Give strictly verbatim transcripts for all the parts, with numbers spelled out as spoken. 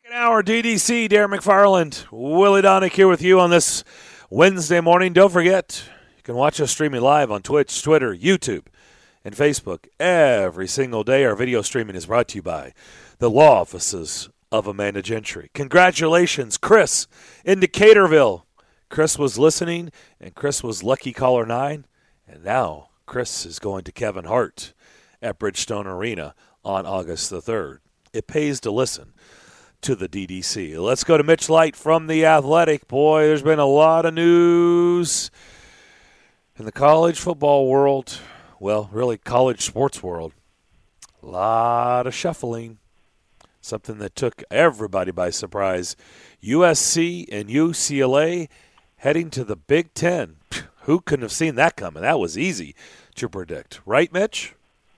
Second hour D D C, Darren McFarland, Willie Donick here with you on this Wednesday morning. Don't forget, you can watch us streaming live on Twitch, Twitter, YouTube, and Facebook every single day. Our video streaming is brought to you by the law offices of Amanda Gentry. Congratulations, Chris in Decaturville. Chris was listening, and Chris was lucky caller nine, and now Chris is going to Kevin Hart at Bridgestone Arena on August the third. It pays to listen to the D D C. Let's go to Mitch Light from The Athletic. Boy, there's been a lot of news in the college football world. Well, really college sports world. A lot of shuffling. Something that took everybody by surprise. U S C and U C L A heading to the Big Ten. Who couldn't have seen that coming? That was easy to predict. Right, Mitch?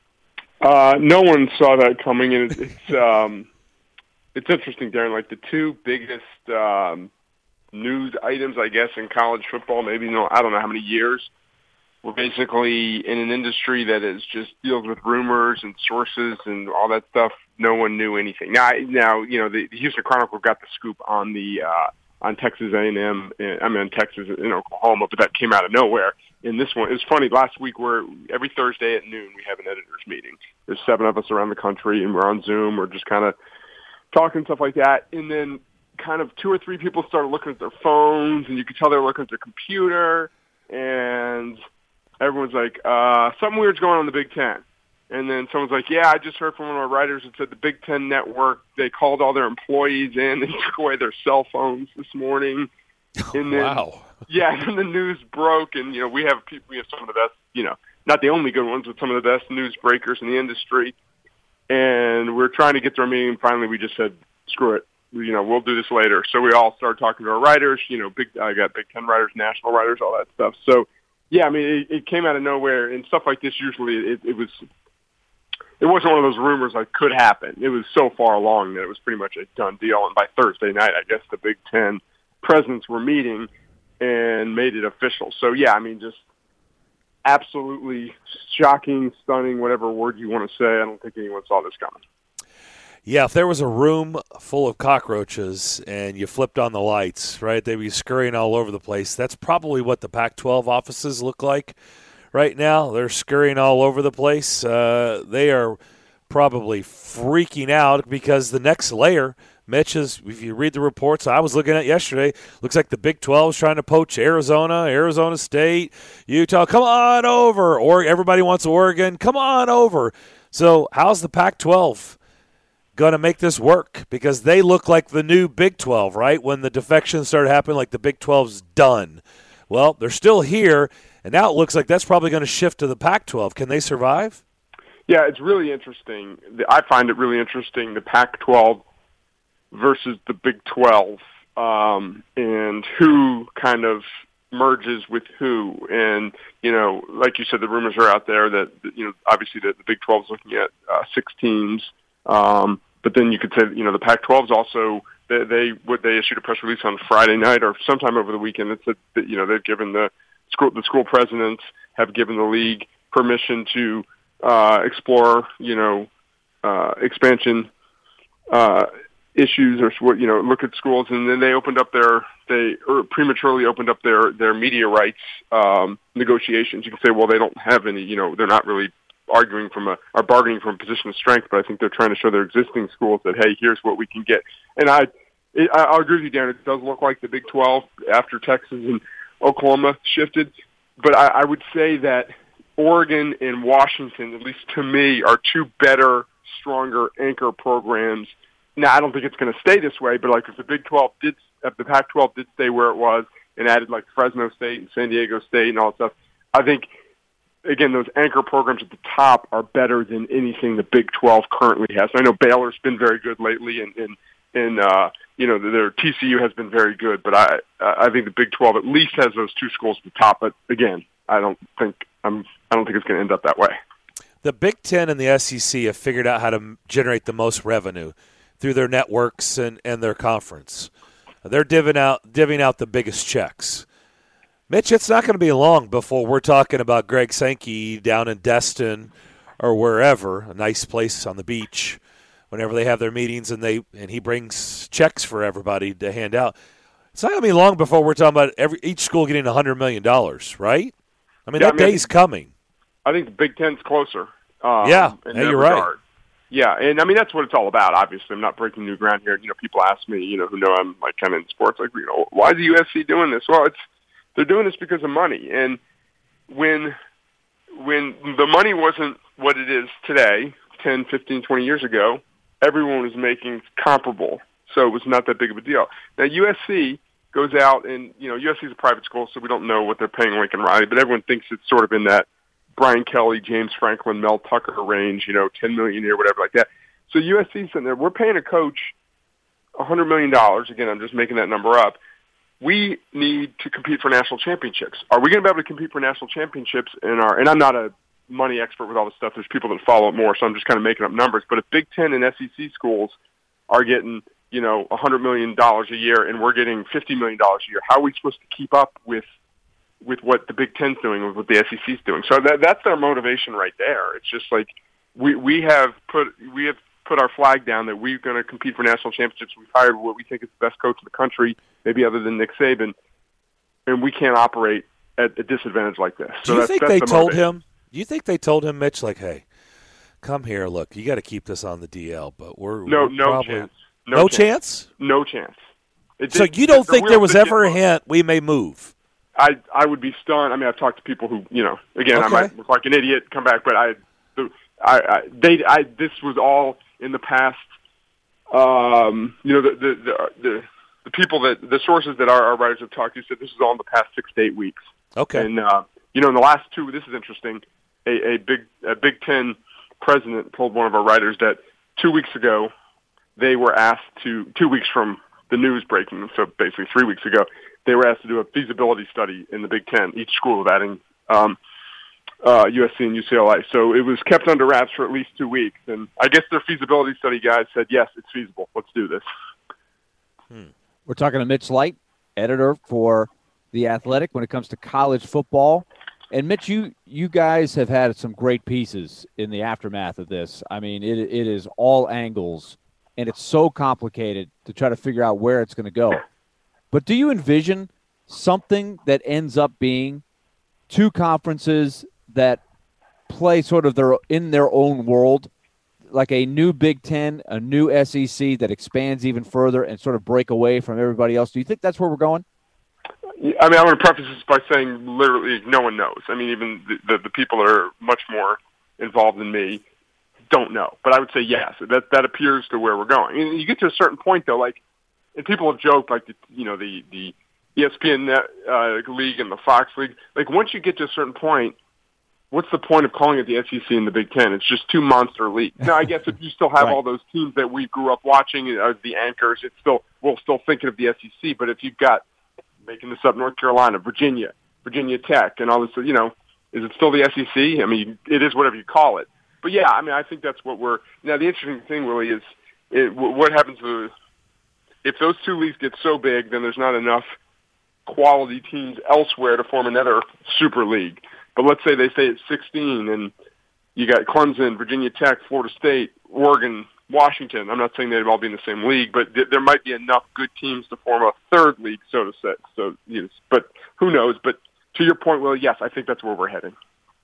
Uh, no one saw that coming, and it's, it's um, it's interesting, Darren. Like the two biggest um, news items, I guess, in college football, maybe you know, I don't know how many years, were basically in an industry that is just deals with rumors and sources and all that stuff. No one knew anything. Now, now you know, the, the Houston Chronicle got the scoop on the uh, on Texas A and M. I mean, Texas in Oklahoma, but that came out of nowhere. In this one, it was funny. Last week, we're every Thursday at noon we have an editors meeting. There's seven of us around the country, and we're on Zoom. We're just kind of talking stuff like that. And then, kind of two or three people started looking at their phones, and you could tell they were looking at their computer. And everyone's like, uh, "Something weird's going on in the Big Ten." And then someone's like, "Yeah, I just heard from one of our writers that said the Big Ten Network, they called all their employees in and took away their cell phones this morning." And then, wow. Yeah, and the news broke, and, you know, we have people, we have some of the best, you know, not the only good ones, but some of the best news breakers in the industry. And we're trying to get to our meeting, and finally we just said, screw it. You know, we'll do this later. So we all started talking to our writers, you know, big, I got Big Ten writers, national writers, all that stuff. So, yeah, I mean, it, it came out of nowhere, and stuff like this usually, it, it was... It wasn't one of those rumors like could happen. It was so far along that it was pretty much a done deal. And by Thursday night, I guess the Big Ten presidents were meeting and made it official. So, yeah, I mean, just absolutely shocking, stunning, whatever word you want to say. I don't think anyone saw this coming. Yeah, if there was a room full of cockroaches and you flipped on the lights, right, they'd be scurrying all over the place. That's probably what the Pac twelve offices look like. Right now, they're scurrying all over the place. Uh, they are probably freaking out because the next layer, Mitch, is, if you read the reports I was looking at yesterday, looks like the Big twelve is trying to poach Arizona, Arizona State, Utah. Come on over. Or everybody wants Oregon. Come on over. So how's the Pac twelve going to make this work? Because they look like the new Big twelve, right? When the defections started happening, like the Big twelve's done. Well, they're still here. And now it looks like that's probably going to shift to the Pac twelve. Can they survive? Yeah, it's really interesting. I find it really interesting, the Pac twelve versus the Big twelve, um, and who kind of merges with who. And, you know, like you said, the rumors are out there that, you know, obviously the, the Big twelve is looking at uh, six teams. Um, but then you could say, you know, the Pac twelve is also, they, they, what they issued a press release on Friday night or sometime over the weekend that said that, you know, they've given the School, the school presidents have given the league permission to uh, explore, you know, uh, expansion uh, issues or, you know, look at schools. And then they opened up their, they prematurely opened up their, their media rights um, negotiations. You can say, well, they don't have any, you know, they're not really arguing from a, or bargaining from a position of strength, but I think they're trying to show their existing schools that, hey, here's what we can get. And I, it, I'll agree with you, Darren. It does look like the Big twelve after Texas and Oklahoma shifted, but I, I would say that Oregon and Washington, at least to me, are two better, stronger anchor programs. Now, I don't think it's going to stay this way, but like if the Big twelve did, if the Pac twelve did stay where it was and added like Fresno State and San Diego State and all that stuff, I think, again, those anchor programs at the top are better than anything the Big twelve currently has. I know Baylor's been very good lately, and, and, and uh, you know, their T C U has been very good, but I I think the Big twelve at least has those two schools at the top. But again, I don't think I'm I don't think it's going to end up that way. The Big Ten and the S E C have figured out how to generate the most revenue through their networks and, and their conference. They're divvying out divvying out the biggest checks. Mitch, it's not going to be long before we're talking about Greg Sankey down in Destin or wherever, a nice place on the beach, whenever they have their meetings and they and he brings checks for everybody to hand out. It's not going to be long before we're talking about every each school getting one hundred million dollars, right? I mean, yeah, that I mean, day's coming. I think the Big Ten's closer. Um, yeah, in hey, that you're regard. right. Yeah, and I mean that's what it's all about. Obviously, I'm not breaking new ground here. You know, people ask me, you know, who know I'm like kind of in sports, like, you know, why is the U S C doing this? Well, it's they're doing this because of money, and when when the money wasn't what it is today, ten, fifteen, twenty years ago, everyone was making comparable, so it was not that big of a deal. Now U S C goes out and, you know, U S C is a private school, so we don't know what they're paying Lincoln Riley, but everyone thinks it's sort of in that Brian Kelly, James Franklin, Mel Tucker range, you know, ten million a year, whatever like that. So U S C's sitting there, we're paying a coach one hundred million dollars. Again, I'm just making that number up. We need to compete for national championships. Are we going to be able to compete for national championships in our, and I'm not a money expert with all this stuff. There's people that follow it more, so I'm just kind of making up numbers. But if Big Ten and S E C schools are getting, you know, one hundred million dollars a year and we're getting fifty million dollars a year, how are we supposed to keep up with with what the Big Ten's doing, with what the S E C's doing? So that, that's their motivation right there. It's just like we we have put we have put our flag down that we're going to compete for national championships. We've hired what we think is the best coach in the country, maybe other than Nick Saban, and we can't operate at a disadvantage like this. Do so you that's, think that's they the told motivation. him? Do you think they told him, Mitch, like, hey, come here, look, you got to keep this on the D L, but we're no we're no probably, chance, no, no chance, no chance. It so did, you don't the think there was wheels ever a didn't hint we may move? I I would be stunned. I mean, I've talked to people who, you know, again, Okay. I might look like an idiot, come back, but I, the, I, I they, I, this was all in the past. Um, you know, the the the, the, the people that the sources that our, our writers have talked to said this is all in the past six to eight weeks. Okay, and uh, you know, in the last two, this is interesting. A, a big a Big Ten president told one of our writers that two weeks ago they were asked to two weeks from the news breaking, so basically three weeks ago, they were asked to do a feasibility study in the Big Ten, each school of adding um, uh, U S C and U C L A. So it was kept under wraps for at least two weeks. And I guess their feasibility study guys said, yes, it's feasible. Let's do this. Hmm. We're talking to Mitch Light, editor for The Athletic when it comes to college football. And, Mitch, you, you guys have had some great pieces in the aftermath of this. I mean, it it is all angles, and it's so complicated to try to figure out where it's going to go. But do you envision something that ends up being two conferences that play sort of their in their own world, like a new Big Ten, a new S E C that expands even further and sort of break away from everybody else? Do you think that's where we're going? I mean, I want to preface this by saying literally no one knows. I mean, even the, the, the people that are much more involved than me don't know. But I would say yes, that that appears to where we're going. And you get to a certain point, though, like, and people have joked, like, the, you know, the, the E S P N Net, uh, League and the Fox League. Like, once you get to a certain point, what's the point of calling it the S E C and the Big Ten? It's just two monster leagues. Now, I guess if you still have Right. all those teams that we grew up watching as the anchors, it's still we're still thinking of the S E C. But if you've got, making this up, North Carolina, Virginia, Virginia Tech, and all this, you know, is it still the S E C? I mean, it is whatever you call it. But, yeah, I mean, I think that's what we're – now, the interesting thing really is it, what happens to – if those two leagues get so big, then there's not enough quality teams elsewhere to form another super league. But let's say they stay at sixteen, and you got Clemson, Virginia Tech, Florida State, Oregon, Washington. I'm not saying they'd all be in the same league, but th- there might be enough good teams to form a third league, so to say. So, yes, but who knows? But to your point, Will, yes, I think that's where we're heading.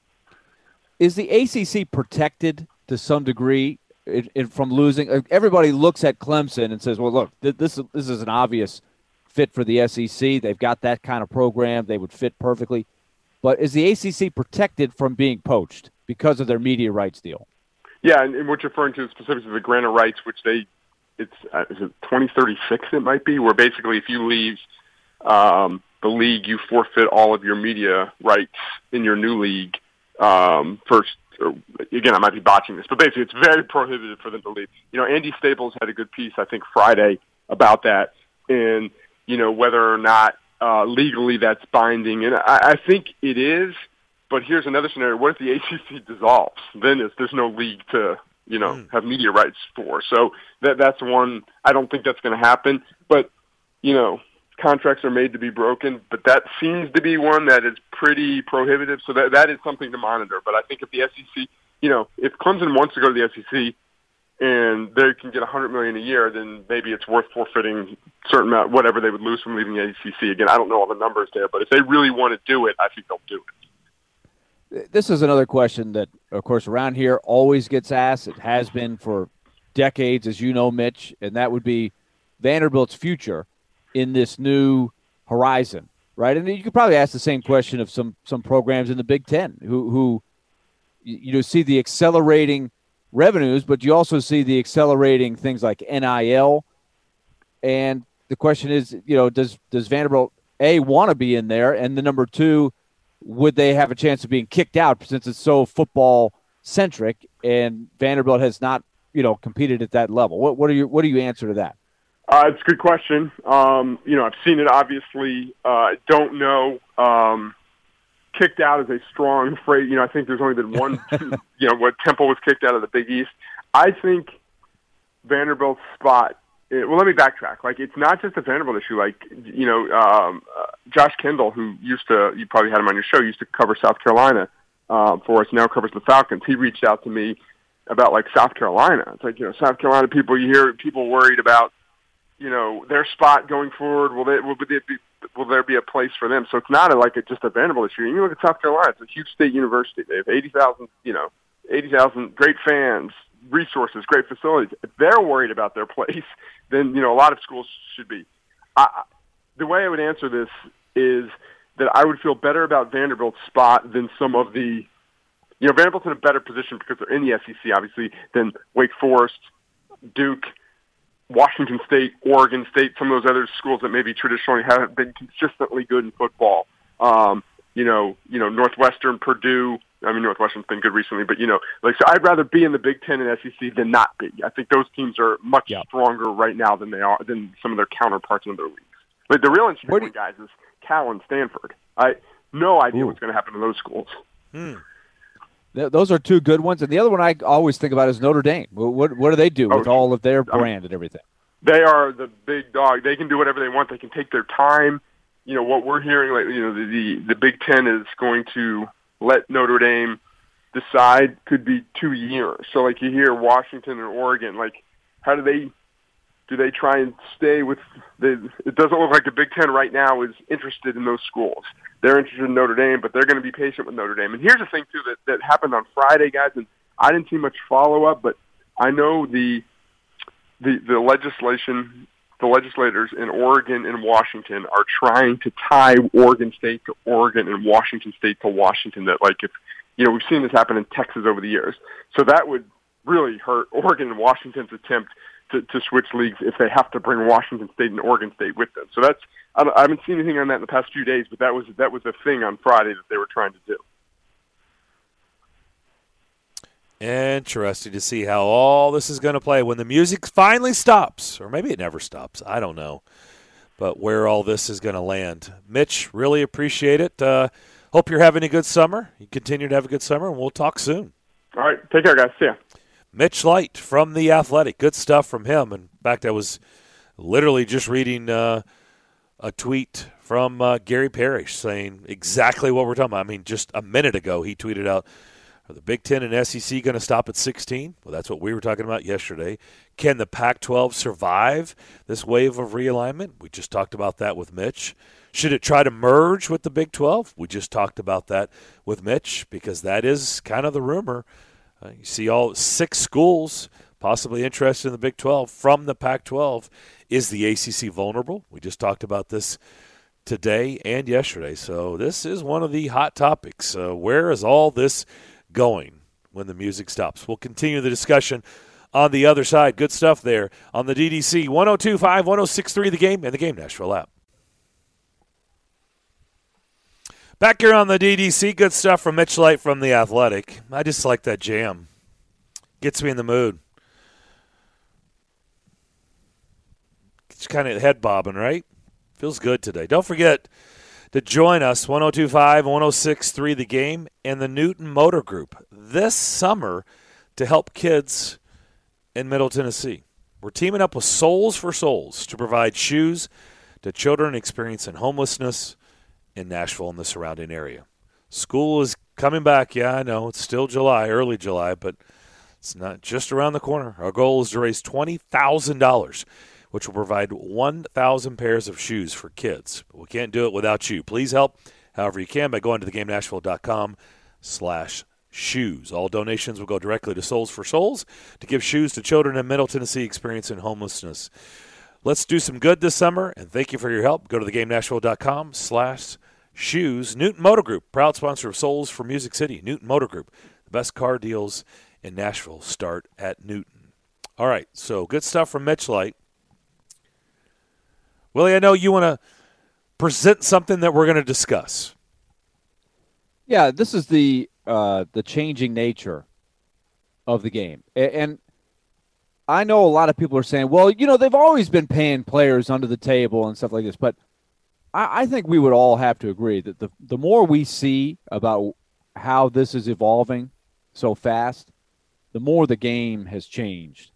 Is the A C C protected to some degree it, it, from losing? Everybody looks at Clemson and says, well, look, th- this, this is an obvious fit for the S E C. They've got that kind of program. They would fit perfectly. But is the A C C protected from being poached because of their media rights deal? Yeah, and, and what you're referring to is specifically the grant of rights, which they, it's, uh, is it twenty thirty-six it might be, where basically if you leave um, the league, you forfeit all of your media rights in your new league. Um, first, or, again, I might be botching this, but basically it's very prohibited for them to leave. You know, Andy Staples had a good piece, I think, Friday about that, and, you know, whether or not uh, legally that's binding. And I, I think it is, but here's another scenario. What if the A C C dissolves? Then it's, there's no league to, you know, mm. have media rights for. So that that's one. I don't think that's going to happen, but, you know, contracts are made to be broken, but that seems to be one that is pretty prohibitive. So that that is something to monitor. But I think if the S E C, you know, if Clemson wants to go to the S E C and they can get one hundred million dollars a year, then maybe it's worth forfeiting a certain amount, whatever they would lose from leaving the A C C. Again, I don't know all the numbers there, but if they really want to do it, I think they'll do it. This is another question that, of course, around here always gets asked. It has been for decades, as you know, Mitch, and that would be Vanderbilt's future in this new horizon, right? And you could probably ask the same question of some some programs in the Big Ten who, who you know, see the accelerating revenues, but you also see the accelerating things like N I L. And the question is, you know, does does Vanderbilt, A, want to be in there? And the number two, would they have a chance of being kicked out since it's so football-centric and Vanderbilt has not, you know, competed at that level? What, what, are you, what do you answer to that? Uh, it's a good question. Um, you know, I've seen it, obviously. I uh, don't know. Um, kicked out is a strong phrase. You know, I think there's only been one, you know, what Temple was kicked out of the Big East. I think Vanderbilt's spot, it, well, let me backtrack. Like, it's not just a Vanderbilt issue. Like, you know, um, uh, Josh Kendall, who used to, you probably had him on your show, used to cover South Carolina uh, for us, now covers the Falcons. He reached out to me about, like, South Carolina. It's like, you know, South Carolina people, you hear people worried about, you know, their spot going forward. Will they, will they be, will there be a place for them? So it's not a, like a, just a Vanderbilt issue. And you look at South Carolina; it's a huge state university. They have eighty thousand, you know, eighty thousand great fans, resources, great facilities. If they're worried about their place, then you know a lot of schools should be. I, the way I would answer this is that I would feel better about Vanderbilt's spot than some of the, you know, Vanderbilt's in a better position because they're in the S E C, obviously, than Wake Forest, Duke, Washington State, Oregon State, some of those other schools that maybe traditionally haven't been consistently good in football. Um, you know, you know, Northwestern, Purdue. I mean, Northwestern's been good recently, but you know, like so, I'd rather be in the Big Ten and S E C than not be. I think those teams are much yeah. stronger right now than they are than some of their counterparts in other leagues. But the real interesting one, guys, is Cal and Stanford. I no idea Ooh. what's going to happen to those schools. Hmm. Those are two good ones. And the other one I always think about is Notre Dame. What what do they do with oh, all of their brand and everything? They are the big dog. They can do whatever they want. They can take their time. You know, what we're hearing, like, you know, the, the, the Big Ten is going to let Notre Dame decide, could be two years. So, like, you hear Washington and Oregon, like, how do they do they try and stay with the – it doesn't look like the Big Ten right now is interested in those schools. They're interested in Notre Dame, but they're going to be patient with Notre Dame. And here's the thing, too, that, that happened on Friday, guys, and I didn't see much follow-up, but I know the the, the legislation, the legislators in Oregon and Washington are trying to tie Oregon State to Oregon and Washington State to Washington. That, like, if you know, we've seen this happen in Texas over the years. So that would really hurt Oregon and Washington's attempt to, to switch leagues if they have to bring Washington State and Oregon State with them. So that's I, don't, I haven't seen anything on that in the past few days, but that was that was a thing on Friday that they were trying to do. Interesting to see how all this is going to play when the music finally stops, or maybe it never stops. I don't know, but where all this is going to land. Mitch, really appreciate it. Uh, hope you're having a good summer. You continue to have a good summer, and we'll talk soon. All right, take care, guys. See ya. Mitch Light from The Athletic. Good stuff from him. In fact, I was literally just reading uh, a tweet from uh, Gary Parrish saying exactly what we're talking about. I mean, just a minute ago he tweeted out, are the Big Ten and S E C going to stop at sixteen? Well, that's what we were talking about yesterday. Can the Pac twelve survive this wave of realignment? We just talked about that with Mitch. Should it try to merge with the Big twelve? We just talked about that with Mitch because that is kind of the rumor. Uh, you see all six schools possibly interested in the Big twelve from the Pac twelve. Is the A C C vulnerable? We just talked about this today and yesterday. So this is one of the hot topics. Uh, where is all this going when the music stops? We'll continue the discussion on the other side. Good stuff there on the D D C one oh two point five, one oh six point three The Game and the Game Nashville app. Back here on the D D C, good stuff from Mitch Light from The Athletic. I just like that jam. Gets me in the mood. It's kind of head bobbing, right? Feels good today. Don't forget to join us, one oh two point five, one oh six point three The Game and the Newton Motor Group this summer to help kids in Middle Tennessee. We're teaming up with Souls for Souls to provide shoes to children experiencing homelessness in Nashville and the surrounding area. School is coming back. Yeah, I know. It's still July, early July, but It's not just around the corner. Our goal is to raise twenty thousand dollars, which will provide one thousand pairs of shoes for kids. But we can't do it without you. Please help however you can by going to theGameNashville.com slash shoes. All donations will go directly to Souls for Souls to give shoes to children in Middle Tennessee experiencing homelessness. Let's do some good this summer, and thank you for your help. Go to theGameNashville.com slash shoes. Newton Motor Group, proud sponsor of Souls for Music City. Newton Motor Group, the best car deals in Nashville start at Newton. All right, so good stuff from Mitch Light. Willie, I know you want to present something that we're going to discuss. Yeah, this is the uh, the changing nature of the game. And, and I know a lot of people are saying, well, you know, they've always been paying players under the table and stuff like this. But I, I think we would all have to agree that the, the more we see about how this is evolving so fast, the more the game has changed.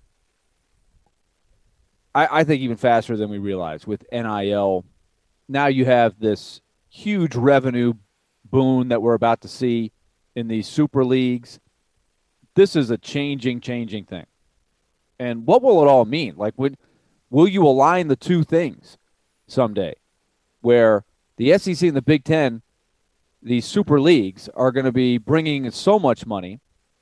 I, I think even faster than we realize with N I L. Now you have this huge revenue boon that we're about to see in these super leagues. This is a changing, changing thing. And what will it all mean? Like, would, will you align the two things someday where the S E C and the Big Ten, these super leagues, are going to be bringing so much money?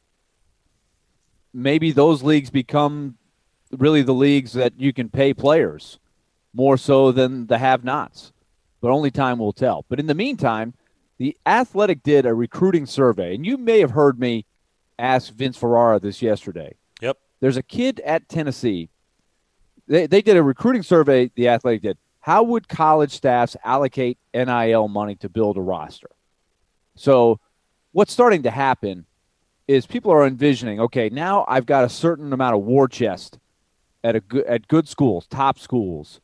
Maybe those leagues become really the leagues that you can pay players more so than the have-nots. But only time will tell. But in the meantime, the Athletic did a recruiting survey, and you may have heard me ask Vince Ferrara this yesterday. Yep. There's a kid at Tennessee. They, they did a recruiting survey, the Athletic did. How would college staffs allocate N I L money to build a roster? So what's starting to happen is people are envisioning, okay, now I've got a certain amount of war chest at a good, at good schools, top schools.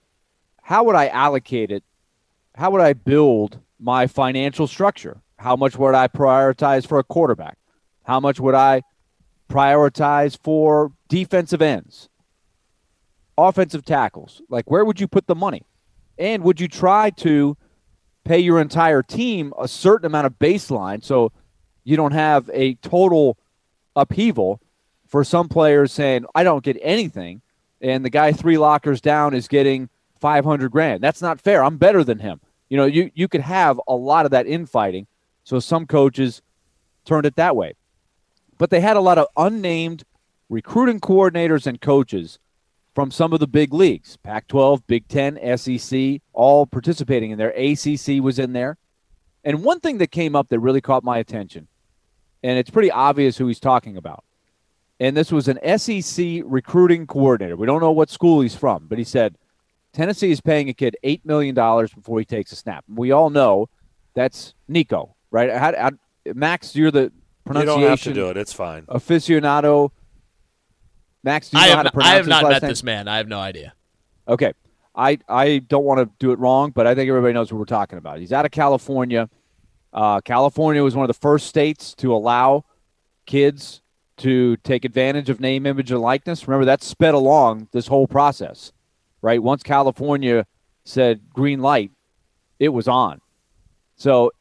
How would I allocate it? How would I build my financial structure? How much would I prioritize for a quarterback? How much would I prioritize for defensive ends, offensive tackles? Like, where would you put the money? And would you try to pay your entire team a certain amount of baseline so you don't have a total upheaval for some players saying, I don't get anything, and the guy three lockers down is getting five hundred grand. That's not fair. I'm better than him. You know, you, you could have a lot of that infighting. So some coaches turned it that way. But they had a lot of unnamed recruiting coordinators and coaches from some of the big leagues, Pac twelve, Big Ten, S E C, all participating in there. A C C was in there. And one thing that came up that really caught my attention, and it's pretty obvious who he's talking about, and this was an S E C recruiting coordinator. We don't know what school he's from, but he said, Tennessee is paying a kid eight million dollars before he takes a snap. We all know that's Nico, right? How, how, Max, you're the pronunciation. You don't have to do it. It's fine. Aficionado. Max, do you I know have how to not, pronounce I have his not last met name? this man. I have no idea. Okay. I, I don't want to do it wrong, but I think everybody knows what we're talking about. He's out of California. Uh, California was one of the first states to allow kids to take advantage of name, image, and likeness. Remember, that sped along this whole process, right? Once California said green light, it was on. So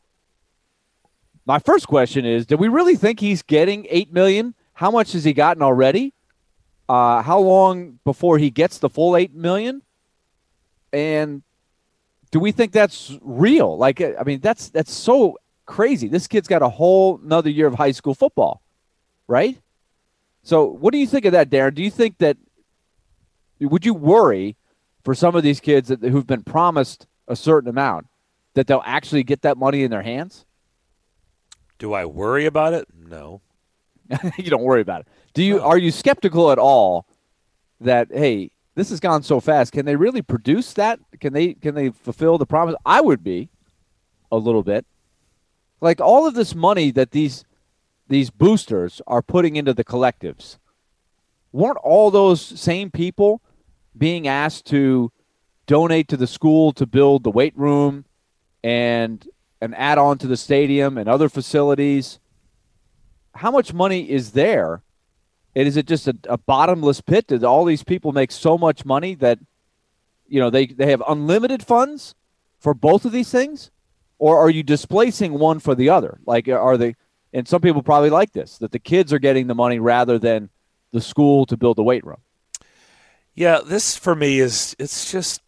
my first question is, do we really think he's getting eight million dollars? How much has he gotten already? Uh, how long before he gets the full eight million dollars? And do we think that's real? Like, I mean, that's that's so crazy. This kid's got a whole another year of high school football, right? So what do you think of that, Darren? Do you think that – would you worry for some of these kids that, who've been promised a certain amount that they'll actually get that money in their hands? Do I worry about it? No. You don't worry about it. Do you? No. Are you skeptical at all that, hey, this has gone so fast, can they really produce that? Can they can they fulfill the promise? I would be a little bit. Like, all of this money that these these boosters are putting into the collectives, weren't all those same people being asked to donate to the school to build the weight room and an add-on to the stadium and other facilities? How much money is there? And is it just a, a bottomless pit? Did all these people make so much money that, you know, they, they have unlimited funds for both of these things? Or are you displacing one for the other? Like, are they And some people probably like this, that the kids are getting the money rather than the school to build the weight room. Yeah, this for me is, it's just,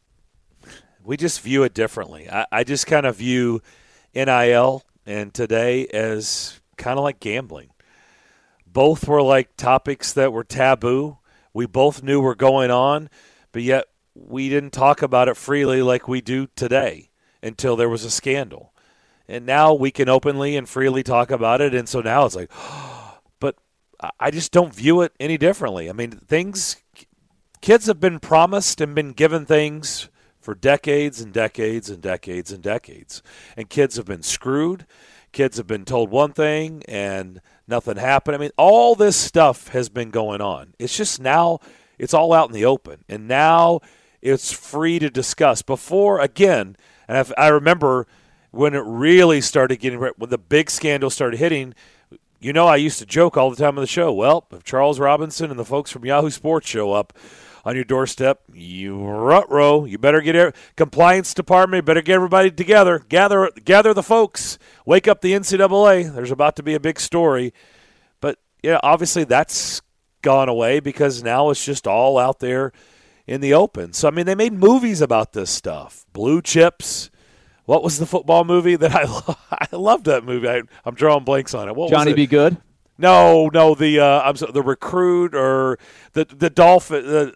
we just view it differently. I, I just kind of view N I L and today as kind of like gambling. Both were like topics that were taboo. We both knew were going on, but yet we didn't talk about it freely like we do today until there was a scandal. And now we can openly and freely talk about it, and so now it's like, but I just don't view it any differently. I mean, things, kids have been promised and been given things for decades and decades and decades and decades. And kids have been screwed. Kids have been told one thing and nothing happened. I mean, all this stuff has been going on. It's just now it's all out in the open. And now it's free to discuss. Before, again, and if, I remember when it really started getting, when the big scandal started hitting, you know, I used to joke all the time on the show, well, if Charles Robinson and the folks from Yahoo Sports show up on your doorstep, you rut-row, you better get er- compliance department, better get everybody together, gather gather the folks, wake up the N C double A. There's about to be a big story. But, yeah, obviously that's gone away because now it's just all out there in the open. So, I mean, they made movies about this stuff. Blue Chips. What was the football movie that I lo- I loved that movie? I, I'm drawing blanks on it. What Johnny was it? Be Good? No, no, the uh, I'm sorry, the Recruit or the the Dolphin. The,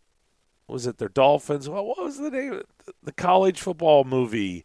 was it their Dolphins? What, what was the name? Of it? The college football movie.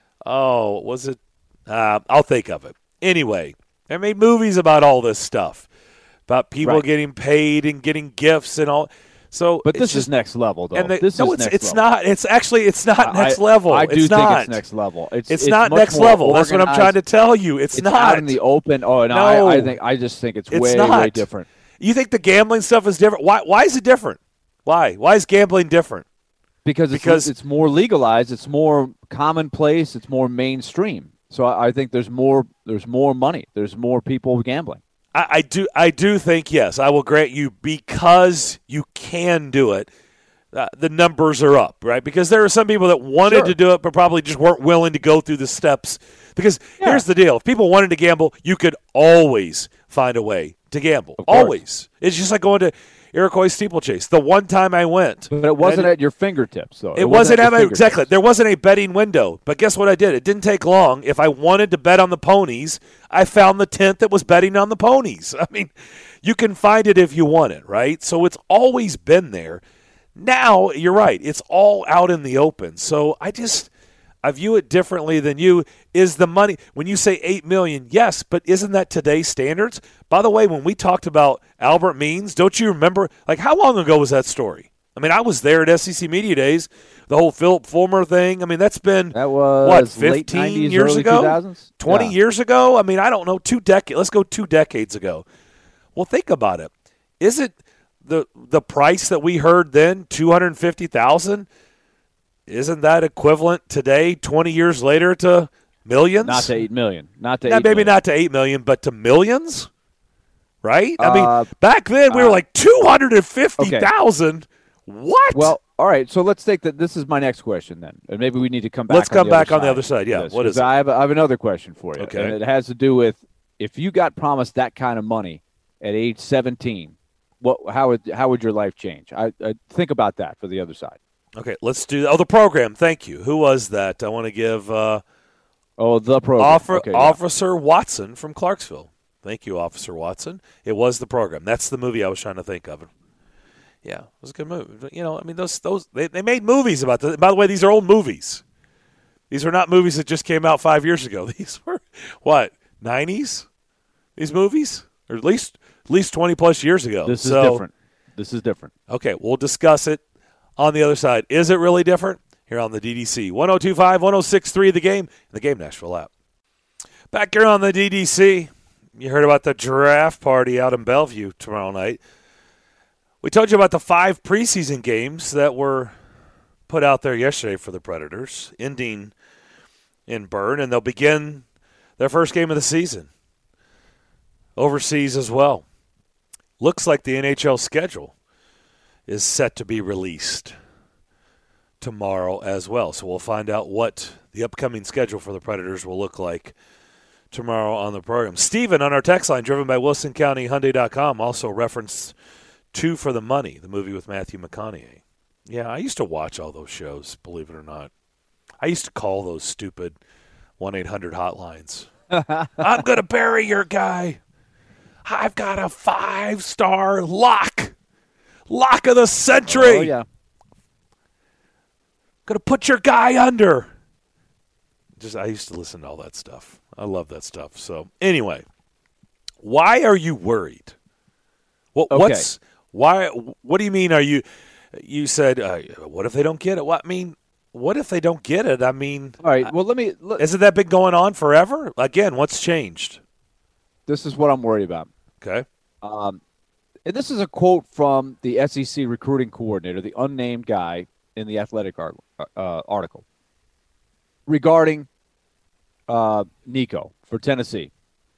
Oh, was it? Uh, I'll think of it. Anyway, they made movies about all this stuff, about people Right. getting paid and getting gifts and all. So, But this just, is next level, though. And they, this no, is it's next it's level. not. It's actually it's not I- next level. I do it's think not. it's next level. It's, It's, it's not much next more level. That's what I'm organized. trying to tell you. It's, It's not out in the open. Oh, no, No. I, I think I just think it's, It's way, not. way different. You think the gambling stuff is different? Why? Why is it different? Why? Why is gambling different? Because it's, Because- it's more legalized, it's more commonplace, it's more mainstream. So I, I think there's more there's more money, there's more people gambling. I, I do. I do think yes. I will grant you because you can do it. Uh, the numbers are up, right? Because there are some people that wanted Sure. to do it, but probably just weren't willing to go through the steps. Because Yeah. here's the deal: if people wanted to gamble, you could always find a way to gamble. Of course. Always. It's just like going to Iroquois steeplechase. The one time I went, But it wasn't and at your fingertips, though. It, wasn't at at your my, exactly. fingertips. There wasn't a betting window. But guess what I did? It didn't take long. If I wanted to bet on the ponies, I found the tent that was betting on the ponies. I mean, you can find it if you want it, right? So it's always been there. Now, you're right. It's all out in the open. So I just I view it differently than you. Is the money when you say eight million dollars, yes, but isn't that today's standards? By the way, when we talked about Albert Means, don't you remember? Like, how long ago was that story? I mean, I was there at S E C Media Days, the whole Philip Fulmer thing. I mean, that's been, That was what, late fifteen nineties, years early ago? two thousands? twenty Yeah. years ago? I mean, I don't know, two decades. Let's go two decades ago. Well, think about it. Is it the the price that we heard then, two hundred fifty thousand dollars? Isn't that equivalent today, twenty years later, to millions? Not to eight million. Not to Not- eight maybe million. not to eight million, but to millions, right? I Uh, mean, back then we were uh, like two hundred fifty thousand. What? Well, all right. So let's take that. This is my next question then, and maybe we need to come back. Let's on come the back other on the side other side. Yeah, of this, what is 'cause it? I have, I have another question for you, Okay. and it has to do with if you got promised that kind of money at age seventeen, what? How would how would your life change? I, I think about that for the other side. Okay, let's do. Oh, the program. Thank you. Who was that? I want to give uh, Oh, the program. Offer, Okay, yeah. Officer Watson from Clarksville. Thank you, Officer Watson. It was the program. That's the movie I was trying to think of. Yeah, it was a good movie. But, you know, I mean, those those they, they made movies about this. By the way, these are old movies. These are not movies that just came out five years ago. These were what nineties? These movies, or at least at least twenty plus years ago. This is So, different. This is different. Okay, we'll discuss it on the other side. Is it really different? Here on the D D C. one oh two point five, one oh six point three The Game, the Game Nashville app. Back here on the D D C, you heard about the draft party out in Bellevue tomorrow night. We told you about the five preseason games that were put out there yesterday for the Predators, ending in Bern, and they'll begin their first game of the season overseas as well. Looks like the N H L schedule is set to be released tomorrow as well. So we'll find out what the upcoming schedule for the Predators will look like tomorrow on the program. Steven on our text line, driven by Wilson County Hyundai dot com, also referenced Two for the Money, the movie with Matthew McConaughey. Yeah, I used to watch all those shows, believe it or not. I used to call those stupid one eight hundred hotlines. I'm going to bury your guy. I've got a five-star lock. Lock of the century. Oh, yeah. Going to put your guy under. Just I used to listen to all that stuff. I love that stuff. So, anyway, why are you worried? What, okay. What's why? What do you mean? Are you? You said, uh, what if they don't get it? What I mean, what if they don't get it? I mean, all right. Well, let me. Look. Isn't that been going on forever? Again, what's changed? This is what I'm worried about. Okay. Um, and this is a quote from the S E C recruiting coordinator, the unnamed guy in the Athletic art, uh, article, regarding uh, Nico for Tennessee.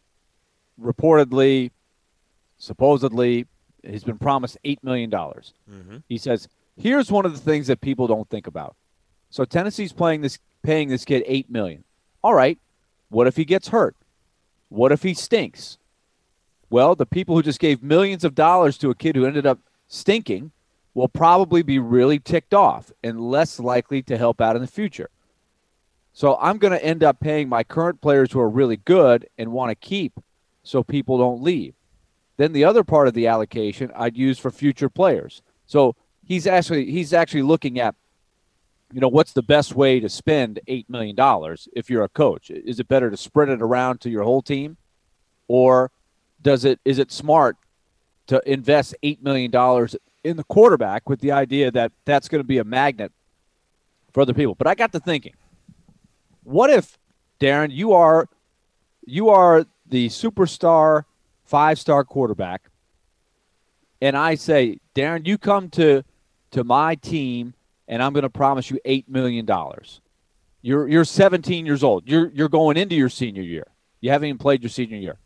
Reportedly, supposedly, he's been promised eight million dollars. Mm-hmm. He says, here's one of the things that people don't think about. So Tennessee's playing this, paying this kid eight million dollars. All right, what if he gets hurt? What if he stinks? Well, the people who just gave millions of dollars to a kid who ended up stinking will probably be really ticked off and less likely to help out in the future. So I'm going to end up paying my current players who are really good and want to keep so people don't leave. Then the other part of the allocation I'd use for future players. So he's actually he's actually looking at, you know, what's the best way to spend eight million dollars if you're a coach? Is it better to spread it around to your whole team? Or does it is it smart to invest eight million dollars in the quarterback with the idea that that's going to be a magnet for other people? But I got to thinking, what if, Darren, you are you are the superstar five-star quarterback, and I say, Darren, you come to to my team, and I'm going to promise you eight million dollars. You're you're seventeen years old. You're you're going into your senior year. You haven't even played your senior year.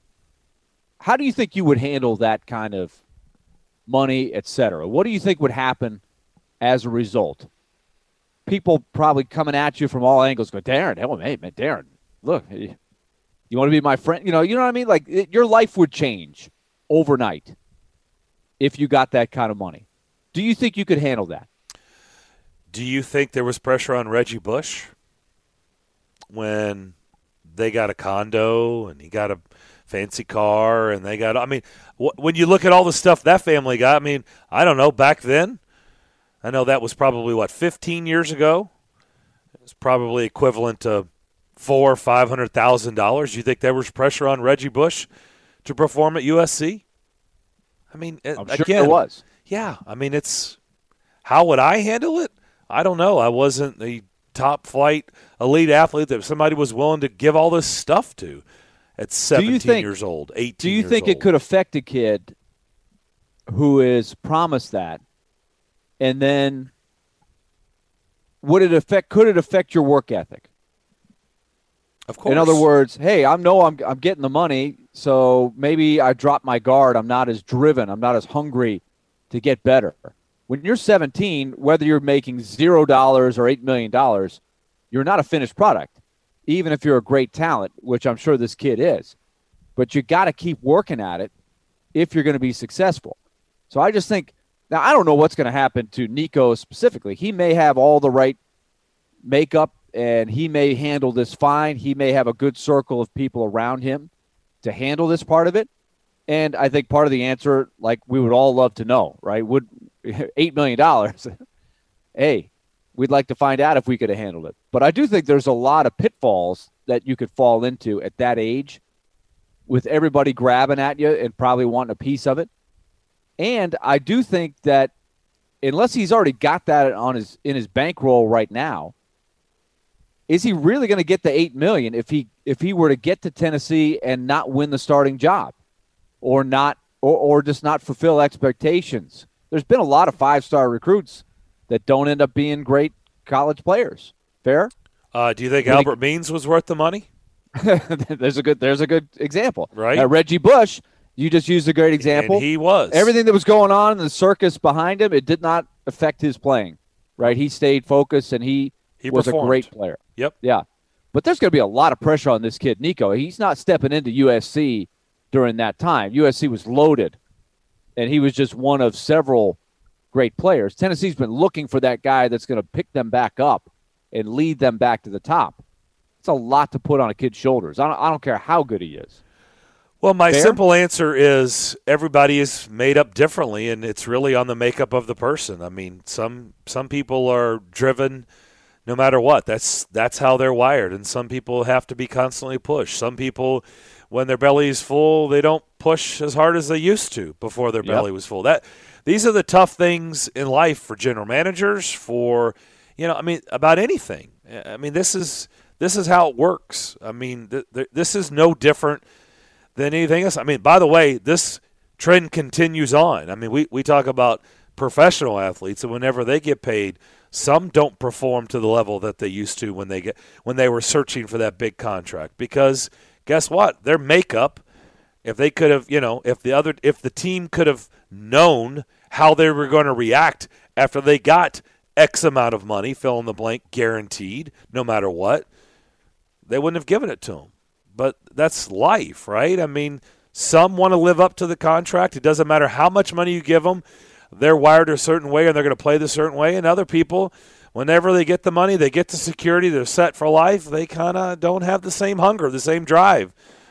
How do you think you would handle that kind of money, et cetera? What do you think would happen as a result? People probably coming at you from all angles, go, Darren, hell, hey, man, Darren, look, you want to be my friend? You know, you know what I mean? Like, it, your life would change overnight if you got that kind of money. Do you think you could handle that? Do you think there was pressure on Reggie Bush when they got a condo and he got a fancy car and they got – I mean, wh- when you look at all the stuff that family got, I mean, I don't know, back then, I know that was probably, what, fifteen years ago? It was probably equivalent to four or five hundred thousand dollars. You think there was pressure on Reggie Bush to perform at U S C? I mean, I'm again, sure there was. Yeah, I mean, it's – how would I handle it? I don't know. I wasn't the top flight elite athlete that somebody was willing to give all this stuff to at seventeen think, years old, eighteen Do you years think old. it could affect a kid who is promised that, and then would it affect? Could it affect your work ethic? Of course. In other words, hey, I know I'm I'm getting the money, so maybe I drop my guard. I'm not as driven. I'm not as hungry to get better. When you're seventeen, whether you're making zero dollars or eight million dollars, you're not a finished product, even if you're a great talent, which I'm sure this kid is. But you got to keep working at it if you're going to be successful. So I just think now I don't know what's going to happen to Nico specifically. He may have all the right makeup and he may handle this fine. He may have a good circle of people around him to handle this part of it. And I think part of the answer, like we would all love to know, right? Would eight million dollars, hey, we'd like to find out if we could have handled it. But I do think there's a lot of pitfalls that you could fall into at that age with everybody grabbing at you and probably wanting a piece of it. And I do think that unless he's already got that on his in his bankroll right now, is he really going to get the eight million dollars if he if he were to get to Tennessee and not win the starting job? Or not, or, or just not fulfill expectations. There's been a lot of five-star recruits that don't end up being great college players. Fair? Uh, do you think you Albert think, Means was worth the money? there's a good. There's a good example. Right. Uh, Reggie Bush, you just used a great example. And he was. Everything that was going on in the circus behind him, it did not affect his playing. Right. He stayed focused and he, he was performed. a great player. Yep. Yeah. But there's going to be a lot of pressure on this kid, Nico. He's not stepping into U S C during that time. U S C was loaded, and he was just one of several great players. Tennessee's been looking for that guy that's going to pick them back up and lead them back to the top. It's a lot to put on a kid's shoulders. I don't, I don't care how good he is. Well, my Fair? simple answer is everybody is made up differently, and it's really on the makeup of the person. I mean, some some people are driven no matter what. That's that's how they're wired, and some people have to be constantly pushed. Some people, when their belly is full, they don't push as hard as they used to before their belly Yep. was full. That these are the tough things in life for general managers, for you know, I mean, about anything. I mean, this is this is how it works. I mean, th- th- this is no different than anything else. I mean, by the way, this trend continues on. I mean, we, we talk about professional athletes, and whenever they get paid, some don't perform to the level that they used to when they get when they were searching for that big contract. Because guess what? Their makeup, if they could have, you know, if the other if the team could have known how they were going to react after they got X amount of money, fill in the blank, guaranteed, no matter what, they wouldn't have given it to them. But that's life, right? I mean, some want to live up to the contract. It doesn't matter how much money you give them. They're wired a certain way and they're going to play the certain way. And other people, whenever they get the money, they get the security, they're set for life, they kind of don't have the same hunger, the same drive.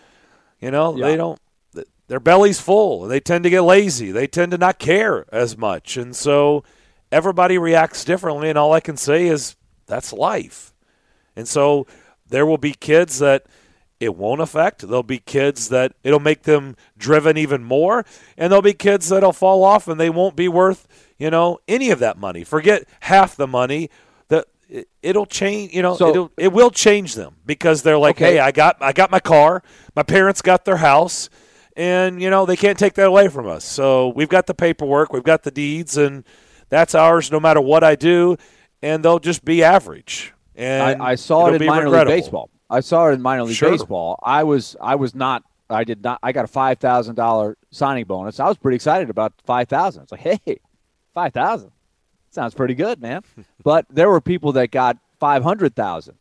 You know, Yeah. they don't – their belly's full. They tend to get lazy. They tend to not care as much. And so everybody reacts differently, and all I can say is that's life. And so there will be kids that – it won't affect. There'll be kids that it'll make them driven even more, and there'll be kids that'll fall off and they won't be worth, you know, any of that money. Forget half the money. That it, it'll change, you know, So- it'll, it will change them because they're like, Okay. hey, I got I got my car, my parents got their house, and you know they can't take that away from us. So we've got the paperwork, we've got the deeds, and that's ours no matter what I do, and they'll just be average. And I, I saw it it'll in be minor league regrettable. baseball. I saw it in minor league Sure. baseball. I was I was not I did not I got a five thousand dollar signing bonus. I was pretty excited about five thousand. It's like, hey, five thousand. Sounds pretty good, man. But there were people that got five hundred thousand.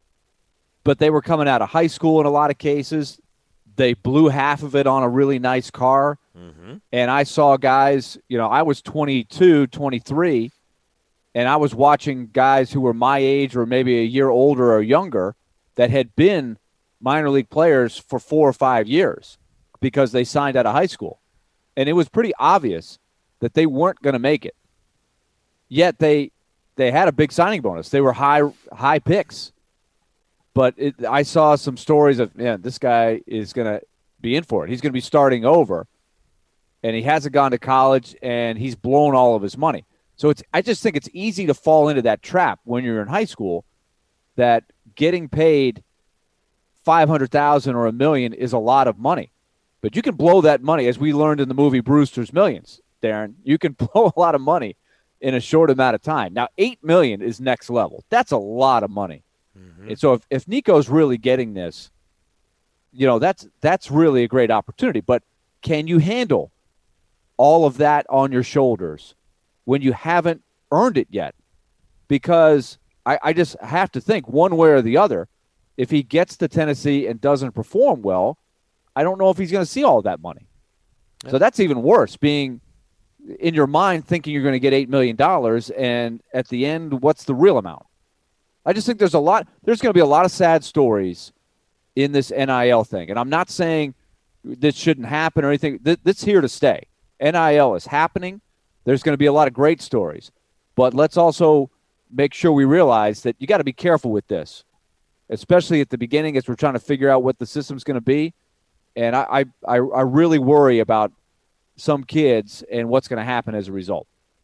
But they were coming out of high school in a lot of cases. They blew half of it on a really nice car. Mm-hmm. And I saw guys, you know, I was twenty-two, twenty-three, and I was watching guys who were my age or maybe a year older or younger that had been minor league players for four or five years because they signed out of high school. And it was pretty obvious that they weren't going to make it. Yet they they had a big signing bonus. They were high high picks. But it, I saw some stories of, man, this guy is going to be in for it. He's going to be starting over. And he hasn't gone to college, and he's blown all of his money. So it's I just think it's easy to fall into that trap when you're in high school that getting paid five hundred thousand dollars or a million is a lot of money. But you can blow that money, as we learned in the movie Brewster's Millions, Darren. You can blow a lot of money in a short amount of time. Now, eight million dollars is next level. That's a lot of money. Mm-hmm. And so if, if Nico's really getting this, you know, that's that's really a great opportunity. But can you handle all of that on your shoulders when you haven't earned it yet? Because I, I just have to think one way or the other, if he gets to Tennessee and doesn't perform well, I don't know if he's going to see all that money. Yeah. So that's even worse, being in your mind thinking you're going to get eight million dollars, and at the end, what's the real amount? I just think there's a lot, there's going to be a lot of sad stories in this N I L thing. And I'm not saying this shouldn't happen or anything. This, this is here to stay. N I L is happening. There's going to be a lot of great stories. But let's also make sure we realize that you got to be careful with this, especially at the beginning as we're trying to figure out what the system's going to be. And I, I, I really worry about some kids and what's going to happen as a result.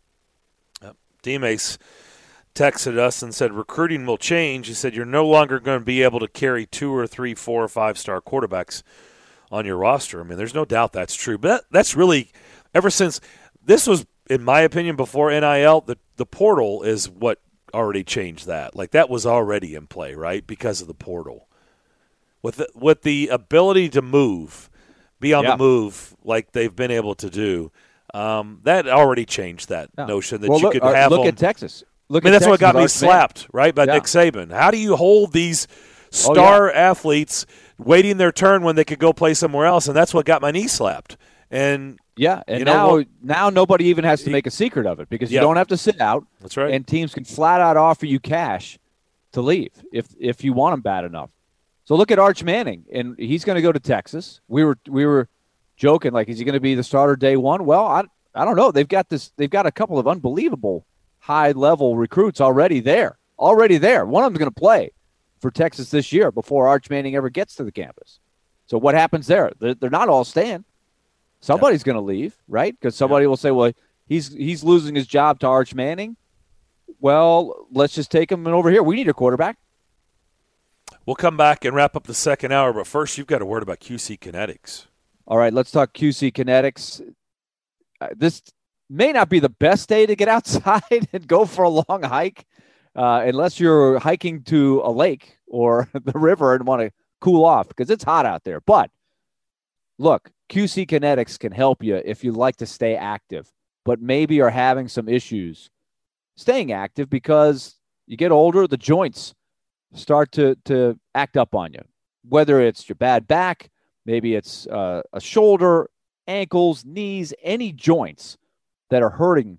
Yep. D-Mace texted us and said, recruiting will change. He said, you're no longer going to be able to carry two or three, four or five-star quarterbacks on your roster. I mean, there's no doubt that's true. But that, that's really, ever since, this was, in my opinion, before N I L, the, the portal is what already changed that. Like, that was already in play, right, because of the portal. With the, with the ability to move, be on yeah. the move like they've been able to do, um, that already changed that yeah. notion that well, you look, could uh, have look them. at Texas. Look I mean, at that's Texas what got me Arch slapped, right, by yeah. Nick Saban. How do you hold these star oh, yeah. athletes waiting their turn when they could go play somewhere else, and that's what got my knee slapped. And yeah, and you know, now well, now nobody even has to make a secret of it because you yep. don't have to sit out. That's right. And teams can flat out offer you cash to leave if if you want them bad enough. So look at Arch Manning, and he's going to go to Texas. We were we were joking like, is he going to be the starter day one? Well, I I don't know. They've got this. They've got a couple of unbelievable high level recruits already there. Already there. One of them's going to play for Texas this year before Arch Manning ever gets to the campus. So what happens there? They're, they're not all staying. Somebody's yep. going to leave, right? Because somebody yep. will say, well, he's he's losing his job to Arch Manning. Well, let's just take him over here. We need a quarterback. We'll come back and wrap up the second hour, but first you've got a word about Q C Kinetics. All right, let's talk Q C Kinetics. Uh, this may not be the best day to get outside and go for a long hike uh, unless you're hiking to a lake or the river and want to cool off because it's hot out there. But look, Q C Kinetics can help you if you like to stay active, but maybe are having some issues staying active because you get older, the joints start to, to act up on you, whether it's your bad back, maybe it's uh, a shoulder, ankles, knees, any joints that are hurting.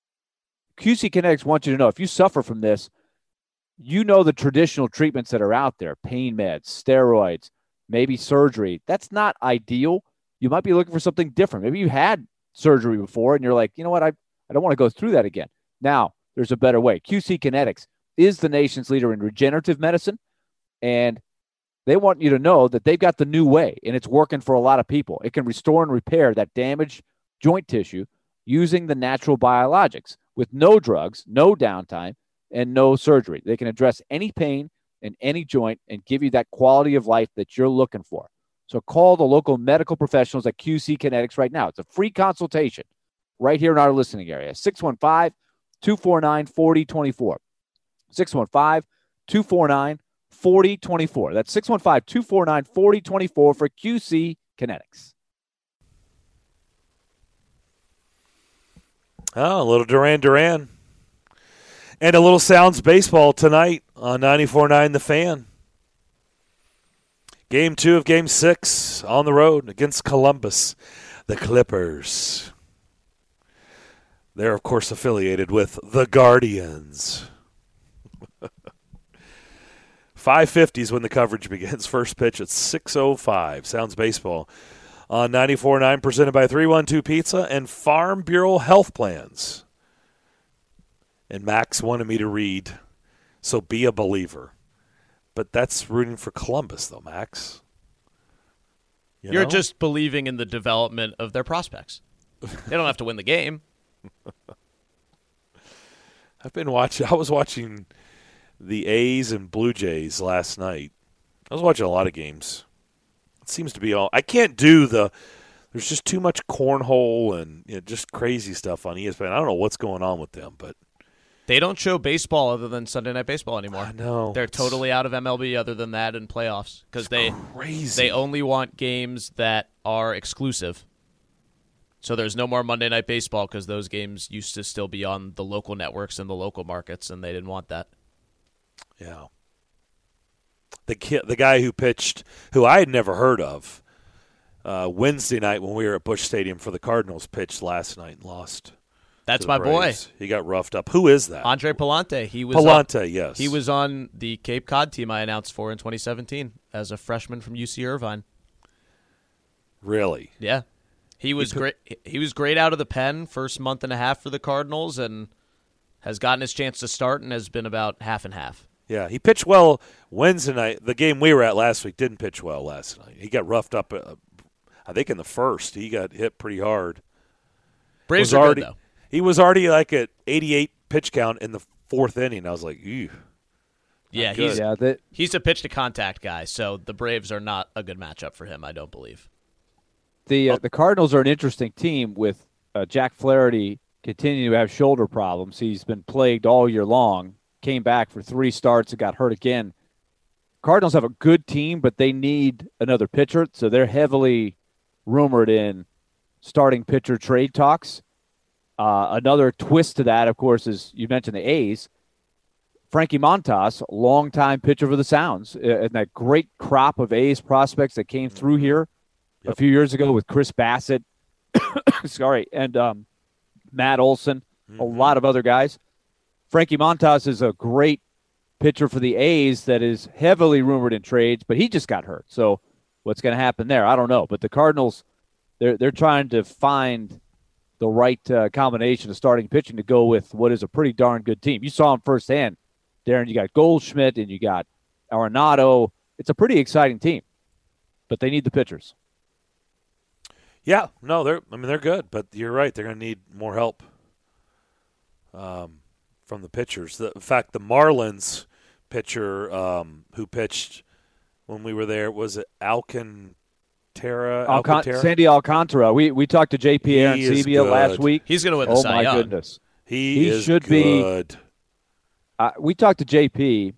Q C Kinetics wants you to know if you suffer from this, you know the traditional treatments that are out there, pain meds, steroids, maybe surgery. That's not ideal. You might be looking for something different. Maybe you had surgery before and you're like, you know what, I, I don't want to go through that again. Now, there's a better way. Q C Kinetics is the nation's leader in regenerative medicine, and they want you to know that they've got the new way, and it's working for a lot of people. It can restore and repair that damaged joint tissue using the natural biologics with no drugs, no downtime, and no surgery. They can address any pain in any joint and give you that quality of life that you're looking for. So call the local medical professionals at Q C Kinetics right now. It's a free consultation right here in our listening area. six one five, two four nine, four zero two four. six one five, two four nine, four zero two four. That's six one five, two four nine, four zero two four for Q C Kinetics. Oh, a little Duran Duran. And a little Sounds baseball tonight on ninety-four point nine The Fan. Game two of Game six on the road against Columbus, the Clippers. They're, of course, affiliated with the Guardians. five fifty is when the coverage begins. First pitch at six oh five. Sounds baseball on ninety-four point nine, presented by three one two Pizza and Farm Bureau Health Plans. And Max wanted me to read, so be a believer. But that's rooting for Columbus, though, Max. You You're know? just believing in the development of their prospects. They don't have to win the game. I've been watching. I was watching the A's and Blue Jays last night. I was watching a lot of games. It seems to be all. I can't do the. There's just too much cornhole and you know, just crazy stuff on E S P N. I don't know what's going on with them, but they don't show baseball other than Sunday Night Baseball anymore. I know they're totally out of M L B other than that and playoffs because they crazy. They only want games that are exclusive. So there's no more Monday Night Baseball because those games used to still be on the local networks and the local markets, and they didn't want that. Yeah. The kid, the guy who pitched, who I had never heard of, uh, Wednesday night when we were at Busch Stadium for the Cardinals, pitched last night and lost. That's my boy. He got roughed up. Who is that? Andre Palante. He was Palante, on, yes. He was on the Cape Cod team I announced for in twenty seventeen as a freshman from U C Irvine. Really? Yeah. He was he great. He was great out of the pen first month and a half for the Cardinals, and has gotten his chance to start and has been about half and half. Yeah, he pitched well Wednesday night. The game we were at last week didn't pitch well last night. He got roughed up. Uh, I think in the first he got hit pretty hard. Braves are already, good though. He was already like at eighty-eight pitch count in the fourth inning. I was like, ew. Yeah, good. he's Yeah, that, he's a pitch to contact guy, so the Braves are not a good matchup for him. I don't believe. the uh, the Cardinals are an interesting team with uh, Jack Flaherty continuing to have shoulder problems. He's been plagued all year long. Came back for three starts and got hurt again. Cardinals have a good team, but they need another pitcher, so they're heavily rumored in starting pitcher trade talks. Uh, another twist to that, of course, is you mentioned the A's. Frankie Montas, longtime pitcher for the Sounds, and that great crop of A's prospects that came through here yep. a few years ago with Chris Bassett, sorry, and um, Matt Olson, mm-hmm. a lot of other guys. Frankie Montas is a great pitcher for the A's that is heavily rumored in trades, but he just got hurt. So what's going to happen there? I don't know. But the Cardinals, they're they're trying to find the right uh, combination of starting pitching to go with what is a pretty darn good team. You saw him firsthand, Darren. You got Goldschmidt and you got Arenado. It's a pretty exciting team, but they need the pitchers. Yeah, no, they're. I mean, they're good, but you're right. They're going to need more help um, from the pitchers. The, in fact, the Marlins pitcher um, who pitched when we were there was it Alcantara. Alcantara? Sandy Alcantara. We we talked to J P Arancibia last week. He's going to win the oh Cy Young. Oh my goodness, he, he is should good. be. Uh, we talked to J P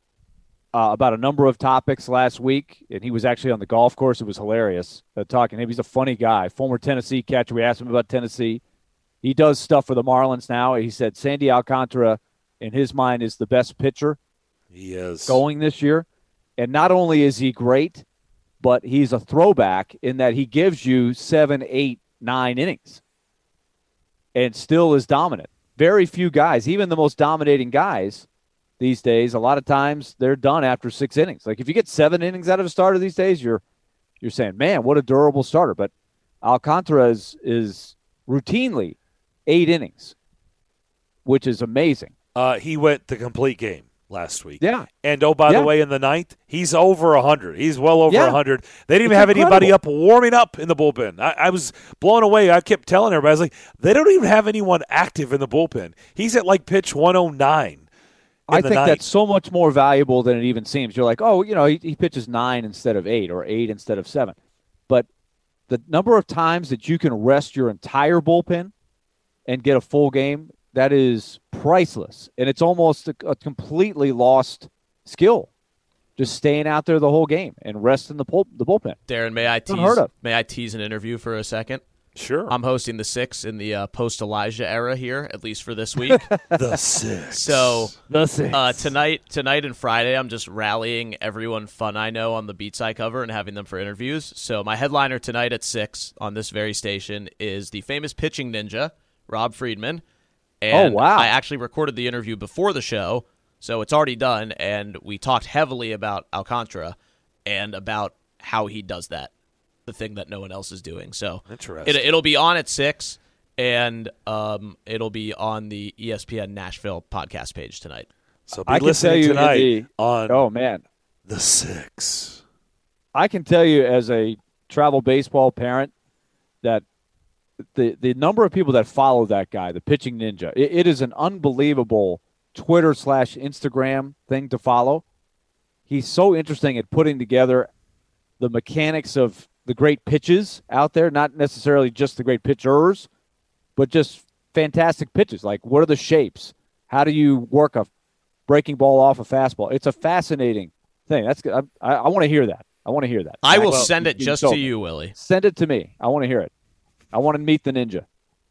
uh, about a number of topics last week, and he was actually on the golf course. It was hilarious uh, talking to him. He's a funny guy, former Tennessee catcher. We asked him about Tennessee. He does stuff for the Marlins now. He said Sandy Alcantara, in his mind, is the best pitcher he is going this year. And not only is he great, but he's a throwback in that he gives you seven, eight, nine innings and still is dominant. Very few guys, even the most dominating guys these days, a lot of times they're done after six innings. Like if you get seven innings out of a starter these days, you're you're saying, man, what a durable starter. But Alcantara is, is routinely eight innings, which is amazing. Uh, he went the complete game last week. Yeah. And, oh, by yeah. the way, in the ninth, he's over one hundred. He's well over yeah. one hundred. They didn't even it's have incredible. anybody up warming up in the bullpen. I, I was blown away. I kept telling everybody, I was like, they don't even have anyone active in the bullpen. He's at, like, pitch one oh nine. I think ninth. that's so much more valuable than it even seems. You're like, oh, you know, he, he pitches nine instead of eight or eight instead of seven. But the number of times that you can rest your entire bullpen and get a full game, that is priceless. And it's almost a, a completely lost skill, just staying out there the whole game and resting the, bull, the bullpen. Darren, may I tease? Unheard of. May I tease an interview for a second? Sure. I'm hosting the Six in the uh, post-Elijah era here, at least for this week. The Six. So the Six. Uh, tonight, tonight and Friday, I'm just rallying everyone fun I know on the Beats I cover and having them for interviews. So my headliner tonight at six on this very station is the famous pitching ninja, Rob Friedman. And oh, wow. I actually recorded the interview before the show, so it's already done, and we talked heavily about Alcantara and about how he does that, the thing that no one else is doing. So Interesting. It, it'll be on at six, and um, it'll be on the E S P N Nashville podcast page tonight. So be I can listening tell you tonight the, on oh, man. The Six. I can tell you as a travel baseball parent that the the number of people that follow that guy, the pitching ninja, it, it is an unbelievable Twitter slash Instagram thing to follow. He's so interesting at putting together the mechanics of the great pitches out there, not necessarily just the great pitchers, but just fantastic pitches. Like, what are the shapes? How do you work a breaking ball off a fastball? It's a fascinating thing. That's good. I, I, I want to hear that. I want to hear that. I will well, send it you, just you to you, Willie. Send it to me. I want to hear it. I want to meet the ninja.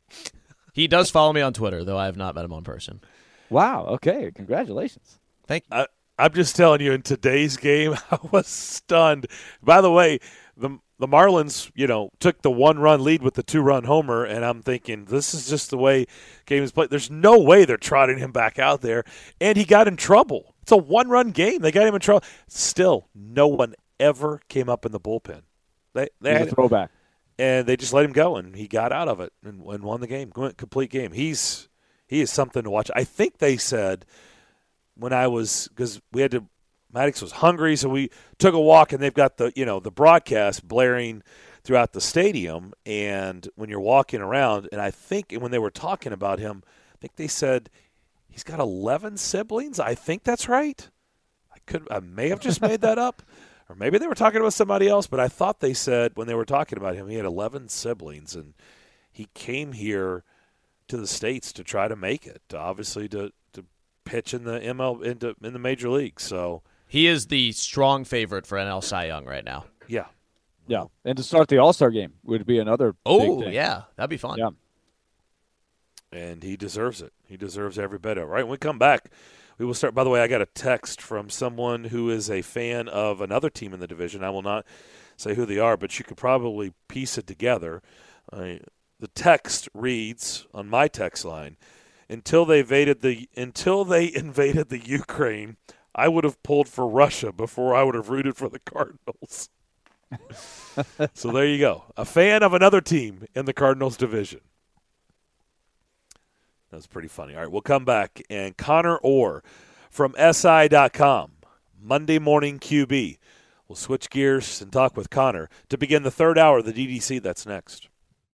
He does follow me on Twitter, though I have not met him in person. Wow. Okay. Congratulations. Thank you. I, I'm just telling you, in today's game, I was stunned. By the way, the the Marlins, you know, took the one-run lead with the two-run homer, and I'm thinking, this is just the way game is played. There's no way they're trotting him back out there, and he got in trouble. It's a one-run game. They got him in trouble. Still, no one ever came up in the bullpen. They they He's had a throwback. And they just let him go, and he got out of it and, and won the game, complete game. He's he is something to watch. I think they said when I was because we had to. Maddox was hungry, so we took a walk, and they've got the you know the broadcast blaring throughout the stadium. And when you're walking around, and I think when they were talking about him, I think they said he's got eleven siblings. I think that's right. I could I may have just made that up. Or maybe they were talking about somebody else, but I thought they said when they were talking about him, he had eleven siblings, and he came here to the States to try to make it, to obviously to, to pitch in the M L into in the major leagues. So he is the strong favorite for N L Cy Young right now. Yeah, yeah, and to start the All-Star game would be another. Oh big thing. yeah, that'd be fun. Yeah, and he deserves it. He deserves every bit of it. Right when we come back, We will start. By the way, I got a text from someone who is a fan of another team in the division. I will not say who they are, but you could probably piece it together. Uh, the text reads on my text line: Until they invaded the until they invaded the Ukraine, I would have pulled for Russia before I would have rooted for the Cardinals. So there you go. A fan of another team in the Cardinals division. That's pretty funny. All right, we'll come back. And Connor Orr from S I dot com, Monday Morning Q B. We'll switch gears and talk with Connor to begin the third hour of the D D C. That's next.